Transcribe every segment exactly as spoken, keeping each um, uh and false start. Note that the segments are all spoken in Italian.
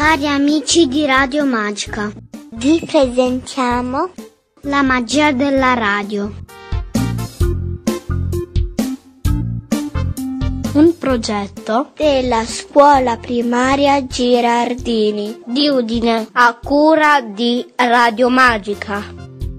Cari amici di Radio Magica, vi presentiamo la magia della radio. Un progetto della scuola primaria Girardini di Udine a cura di Radio Magica.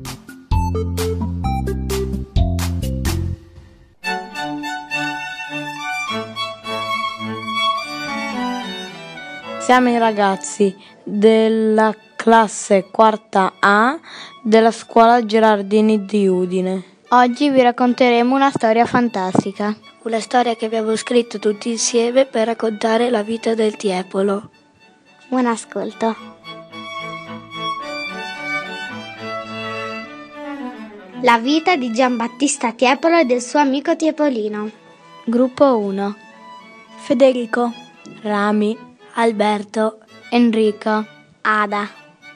Siamo i ragazzi della classe quarta A della scuola Girardini di Udine. Oggi vi racconteremo una storia fantastica. Una storia che abbiamo scritto tutti insieme per raccontare la vita del Tiepolo. Buon ascolto. La vita di Giambattista Tiepolo e del suo amico Tiepolino. Gruppo uno. Federico, Rami, Alberto, Enrico, Ada.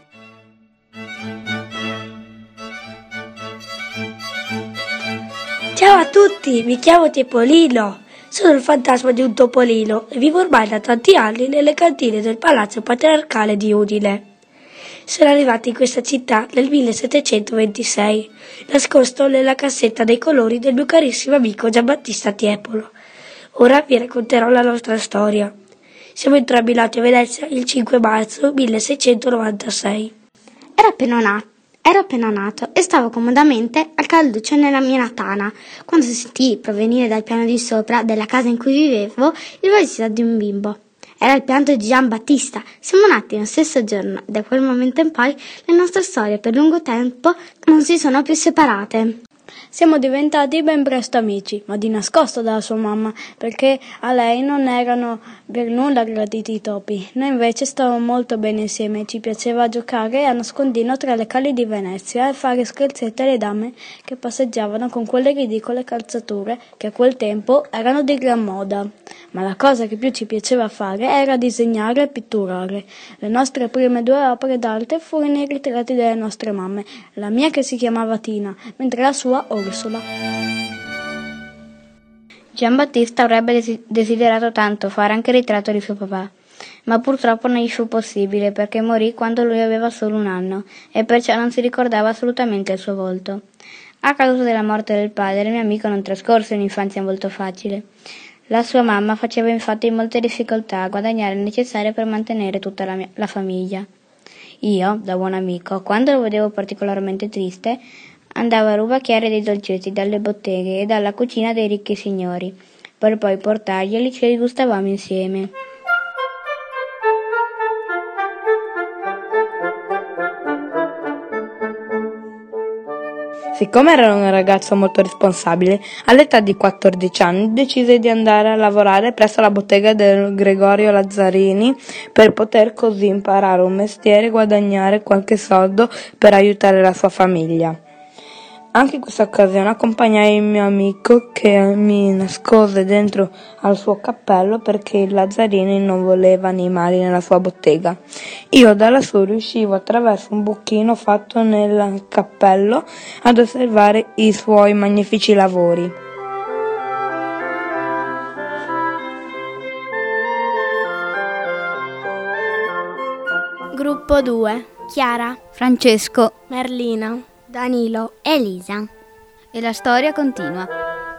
Ciao a tutti, mi chiamo Tiepolino. Sono il fantasma di un topolino e vivo ormai da tanti anni nelle cantine del Palazzo Patriarcale di Udine. Sono arrivato in questa città nel millesettecentoventisei, nascosto nella cassetta dei colori del mio carissimo amico Giambattista Tiepolo. Ora vi racconterò la nostra storia. Siamo entrambi nati a Venezia il cinque marzo milleseicentonovantasei. Ero appena nato. Ero appena nato e stavo comodamente al calduccio nella mia natana, quando sentii provenire dal piano di sopra della casa in cui vivevo il vociare di un bimbo. Era il pianto di Giambattista. Siamo nati nello stesso giorno. Da quel momento in poi le nostre storie per lungo tempo non si sono più separate. Siamo diventati ben presto amici, ma di nascosto dalla sua mamma, perché a lei non erano per nulla graditi i topi. Noi invece stavamo molto bene insieme, ci piaceva giocare a nascondino tra le cali di Venezia e fare scherzetti alle dame che passeggiavano con quelle ridicole calzature che a quel tempo erano di gran moda. Ma la cosa che più ci piaceva fare era disegnare e pitturare. Le nostre prime due opere d'arte furono i ritratti delle nostre mamme, la mia che si chiamava Tina, mentre la sua Ursula. Giambattista avrebbe desiderato tanto fare anche il ritratto di suo papà, ma purtroppo non gli fu possibile perché morì quando lui aveva solo un anno e perciò non si ricordava assolutamente il suo volto. A causa della morte del padre, il mio amico non trascorse un'infanzia molto facile. La sua mamma faceva infatti molte difficoltà a guadagnare il necessario per mantenere tutta la, mia, la famiglia. Io, da buon amico, quando lo vedevo particolarmente triste, andavo a rubacchiare dei dolcetti dalle botteghe e dalla cucina dei ricchi signori, per poi portarglieli, ce li gustavamo insieme. Siccome era un ragazzo molto responsabile, all'età di quattordici anni decise di andare a lavorare presso la bottega del Gregorio Lazzarini per poter così imparare un mestiere e guadagnare qualche soldo per aiutare la sua famiglia. Anche in questa occasione accompagnai il mio amico che mi nascose dentro al suo cappello perché il Lazzarini non voleva animali nella sua bottega. Io da lassù riuscivo attraverso un buchino fatto nel cappello ad osservare i suoi magnifici lavori. Gruppo due. Chiara, Francesco, Merlina, Danilo, Elisa. e la storia continua.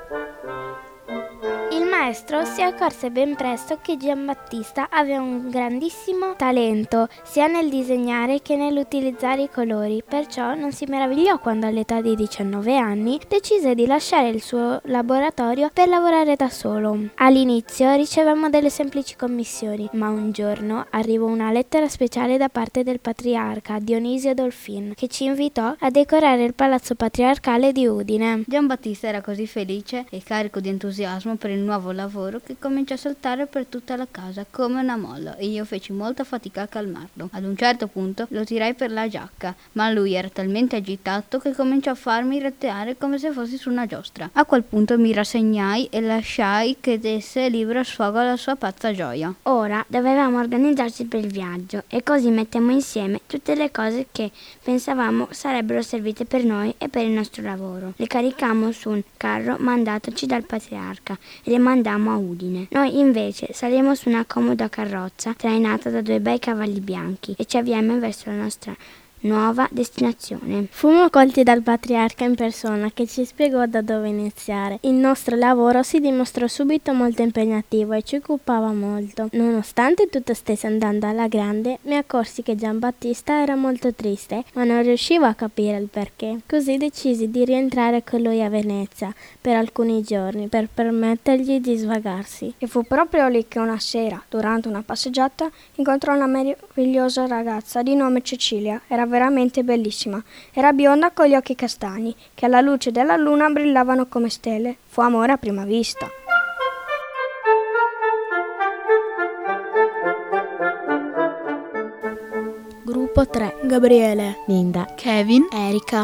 Il maestro si accorse ben presto che Giambattista aveva un grandissimo talento sia nel disegnare che nell'utilizzare i colori, perciò non si meravigliò quando all'età di diciannove anni decise di lasciare il suo laboratorio per lavorare da solo. All'inizio ricevemmo delle semplici commissioni, ma un giorno arrivò una lettera speciale da parte del patriarca Dionisio Dolfin, che ci invitò a decorare il Palazzo Patriarcale di Udine. Giambattista era così felice e carico di entusiasmo per il nuovo lavoro che cominciò a saltare per tutta la casa come una molla e io feci molta fatica a calmarlo. Ad un certo punto lo tirai per la giacca, ma lui era talmente agitato che cominciò a farmi roteare come se fossi su una giostra. A quel punto mi rassegnai e lasciai che desse libero sfogo alla sua pazza gioia. Ora dovevamo organizzarci per il viaggio e così mettemmo insieme tutte le cose che pensavamo sarebbero servite per noi e per il nostro lavoro. Le caricammo su un carro mandatoci dal patriarca e le mandammo andammo a Udine. Noi invece salimmo su una comoda carrozza trainata da due bei cavalli bianchi e ci avviammo verso la nostra nuova destinazione. Fummo colti dal patriarca in persona, che ci spiegò da dove iniziare. Il nostro lavoro si dimostrò subito molto impegnativo e ci occupava molto. Nonostante tutto stesse andando alla grande, mi accorsi che Giambattista era molto triste, ma non riuscivo a capire il perché. Così decisi di rientrare con lui a Venezia per alcuni giorni, per permettergli di svagarsi. E fu proprio lì che una sera, durante una passeggiata, incontrò una meravigliosa ragazza di nome Cecilia. Era veramente bellissima. Era bionda con gli occhi castani, che alla luce della luna brillavano come stelle. Fu amore a prima vista. Gruppo tre. Gabriele, Linda, Kevin, Erika.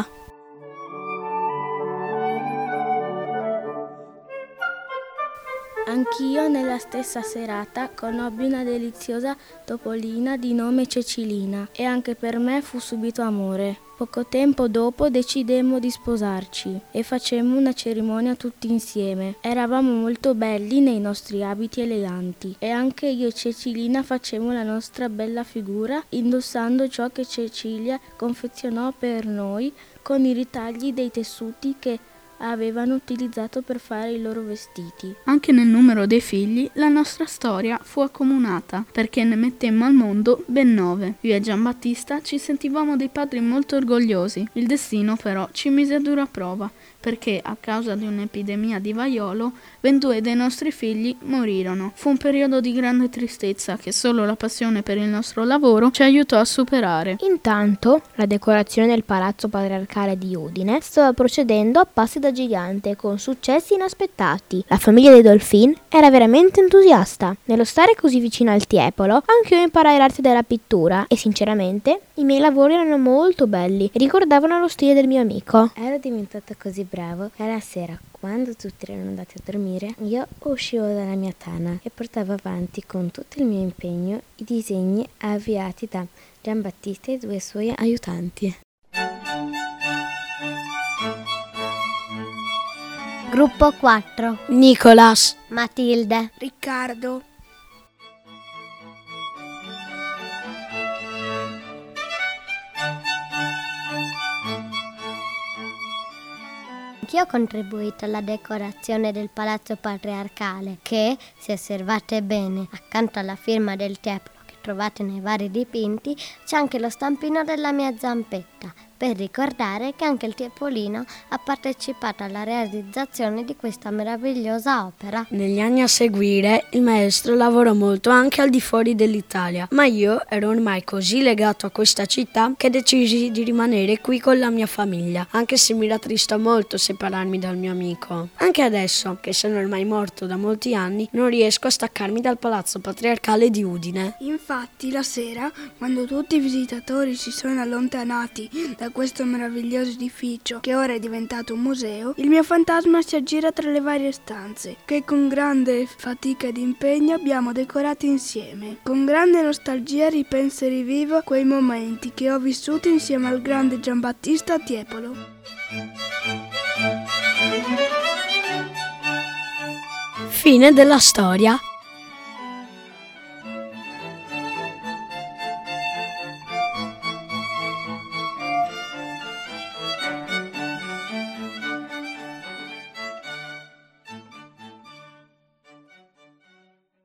Anch'io nella stessa serata conobbi una deliziosa topolina di nome Cecilina e anche per me fu subito amore. Poco tempo dopo decidemmo di sposarci e facemmo una cerimonia tutti insieme. Eravamo molto belli nei nostri abiti eleganti e anche io e Cecilina facemmo la nostra bella figura indossando ciò che Cecilia confezionò per noi con i ritagli dei tessuti che avevano utilizzato per fare i loro vestiti. Anche nel numero dei figli la nostra storia fu accomunata, perché ne mettemmo al mondo ben nove. Io e Giambattista ci sentivamo dei padri molto orgogliosi. Il destino però ci mise a dura prova, perché a causa di un'epidemia di vaiolo ben due dei nostri figli morirono. Fu un periodo di grande tristezza che solo la passione per il nostro lavoro ci aiutò a superare. Intanto la decorazione del palazzo patriarcale di Udine stava procedendo a passi da gigante, con successi inaspettati. La famiglia dei Dolfin era veramente entusiasta. Nello stare così vicino al Tiepolo, anche io imparai l'arte della pittura e sinceramente i miei lavori erano molto belli e ricordavano lo stile del mio amico. Ero diventato così bravo che la sera, quando tutti erano andati a dormire, io uscivo dalla mia tana e portavo avanti con tutto il mio impegno i disegni avviati da Giambattista e due suoi aiutanti. Gruppo quattro. Nicolas, Matilde, Riccardo, Anch'io ho contribuito alla decorazione del palazzo patriarcale che, se osservate bene, accanto alla firma del Tiepolo che trovate nei vari dipinti, c'è anche lo stampino della mia zampetta, per ricordare che anche il Tiepolino ha partecipato alla realizzazione di questa meravigliosa opera. negli anni a seguire il maestro lavorò molto anche al di fuori dell'Italia, ma io ero ormai così legato a questa città che decisi di rimanere qui con la mia famiglia, anche se mi rattrista molto separarmi dal mio amico. Anche adesso, che sono ormai morto da molti anni, non riesco a staccarmi dal palazzo patriarcale di Udine. Infatti, la sera, quando tutti i visitatori si sono allontanati da questo meraviglioso edificio che ora è diventato un museo, il mio fantasma si aggira tra le varie stanze che con grande fatica ed impegno abbiamo decorato insieme. Con grande nostalgia ripenso e rivivo quei momenti che ho vissuto insieme al grande Giambattista a Tiepolo. Fine della storia.